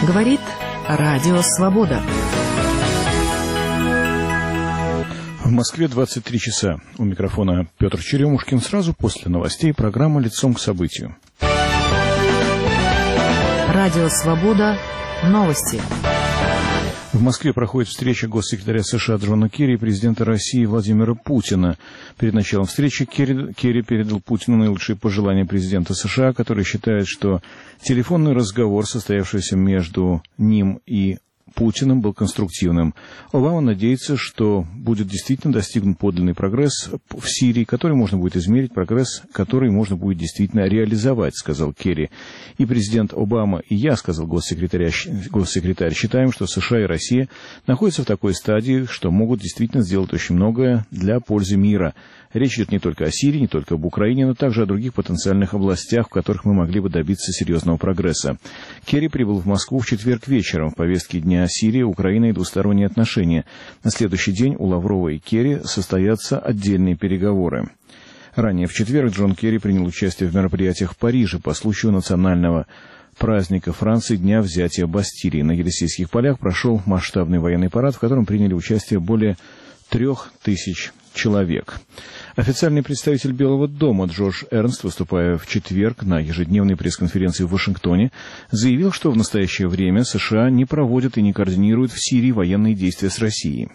Говорит Радио Свобода. В Москве 23 часа. У микрофона Петр Черемушкин. Сразу после новостей программа «Лицом к событию». Радио Свобода. Новости. В Москве проходит встреча госсекретаря США Джона Керри и президента России Владимира Путина. Перед началом встречи Керри передал Путину наилучшие пожелания президента США, который считает, что телефонный разговор, состоявшийся между ним и Путиным, был конструктивным. Обама надеется, что будет действительно достигнут подлинный прогресс в Сирии, который можно будет измерить, прогресс, который можно будет действительно реализовать, сказал Керри. И президент Обама, и я, сказал госсекретарь, считаем, что США и Россия находятся в такой стадии, что могут действительно сделать очень многое для пользы мира. Речь идет не только о Сирии, не только об Украине, но также о других потенциальных областях, в которых мы могли бы добиться серьезного прогресса. Керри прибыл в Москву в четверг вечером. В повестке дня Сирия, Украина и двусторонние отношения. На следующий день у Лаврова и Керри состоятся отдельные переговоры. Ранее в четверг Джон Керри принял участие в мероприятиях в Париже по случаю национального праздника Франции Дня взятия Бастилии. На Елисейских полях прошел масштабный военный парад, в котором приняли участие более 3000 человек. Официальный представитель Белого дома Джордж Эрнст, выступая в четверг на ежедневной пресс-конференции в Вашингтоне, заявил, что в настоящее время США не проводят и не координируют в Сирии военные действия с Россией.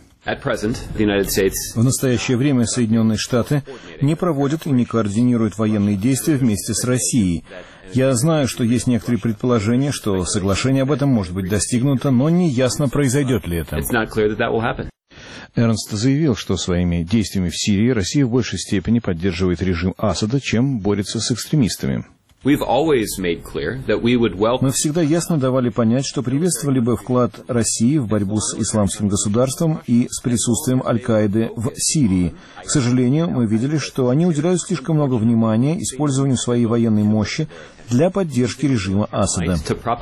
В настоящее время Соединенные Штаты не проводят и не координируют военные действия вместе с Россией. Я знаю, что есть некоторые предположения, что соглашение об этом может быть достигнуто, но не ясно, произойдет ли это. Эрнст заявил, что своими действиями в Сирии Россия в большей степени поддерживает режим Асада, чем борется с экстремистами. Мы всегда ясно давали понять, что приветствовали бы вклад России в борьбу с исламским государством и с присутствием Аль-Каиды в Сирии. К сожалению, мы видели, что они уделяют слишком много внимания использованию своей военной мощи для поддержки режима Асада.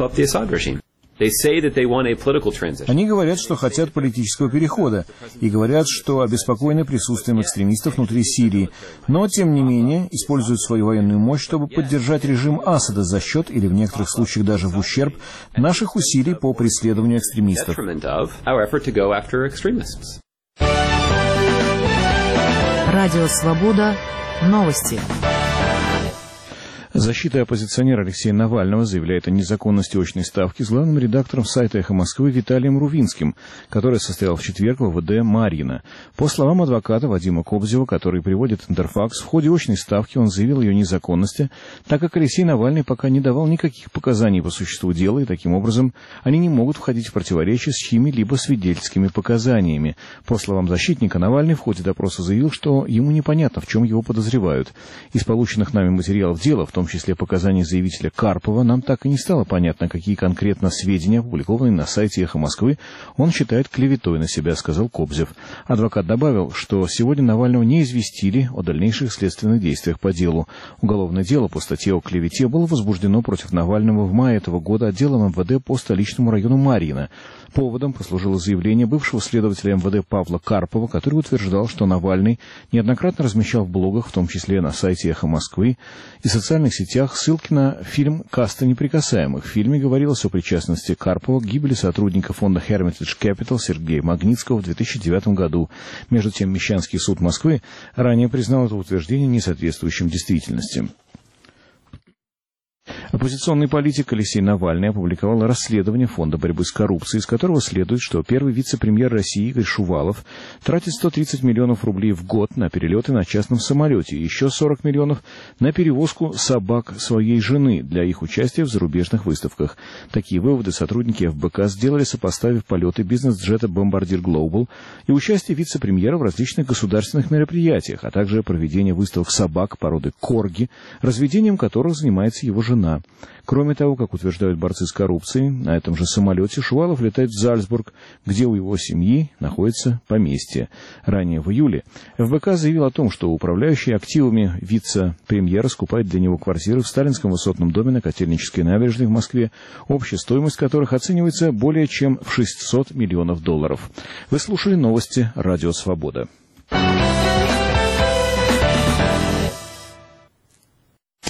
Они говорят, что хотят политического перехода, и говорят, что обеспокоены присутствием экстремистов внутри Сирии, но, тем не менее, используют свою военную мощь, чтобы поддержать режим Асада за счет, или в некоторых случаях даже в ущерб, наших усилий по преследованию экстремистов. Радио Свобода. Новости. Защита оппозиционера Алексея Навального заявляет о незаконности очной ставки с главным редактором сайта «Эхо Москвы» Виталием Рувинским, который состоял в четверг в ОВД Марьино. По словам адвоката Вадима Кобзева, который приводит Интерфакс, в ходе очной ставки он заявил о ее незаконности, так как Алексей Навальный пока не давал никаких показаний по существу дела, и таким образом они не могут входить в противоречие с чьими-либо свидетельскими показаниями. По словам защитника, Навальный в ходе допроса заявил, что ему непонятно, в чем его подозревают. Из полученных нами материалов дела, в том числе показаний заявителя Карпова, нам так и не стало понятно, какие конкретно сведения, опубликованные на сайте «Эхо Москвы», он считает клеветой на себя, сказал Кобзев. Адвокат добавил, что сегодня Навального не известили о дальнейших следственных действиях по делу. Уголовное дело по статье о клевете было возбуждено против Навального в мае этого года отделом МВД по столичному району Марьино. Поводом послужило заявление бывшего следователя МВД Павла Карпова, который утверждал, что Навальный неоднократно размещал в блогах, в том числе на сайте «Эхо Москвы» и социальных сетях, ссылки на фильм «Каста неприкасаемых». В фильме говорилось о причастности Карпова к гибели сотрудника фонда Hermitage Capital Сергея Магнитского в 2009 году. Между тем, Мещанский суд Москвы ранее признал это утверждение несоответствующим действительности. Оппозиционный политик Алексей Навальный опубликовал расследование Фонда борьбы с коррупцией, из которого следует, что первый вице-премьер России Игорь Шувалов тратит 130 миллионов рублей в год на перелеты на частном самолете и еще 40 миллионов на перевозку собак своей жены для их участия в зарубежных выставках. Такие выводы сотрудники ФБК сделали, сопоставив полеты бизнес-джета «Бомбардир Глобал» и участие вице-премьера в различных государственных мероприятиях, а также проведение выставок собак породы корги, разведением которых занимается его жена. Кроме того, как утверждают борцы с коррупцией, на этом же самолете Шувалов летает в Зальцбург, где у его семьи находится поместье. Ранее в июле ФБК заявил о том, что управляющий активами вице-премьера скупает для него квартиры в сталинском высотном доме на Котельнической набережной в Москве, общая стоимость которых оценивается более чем в $600 миллионов. Вы слушали новости «Радио Свобода».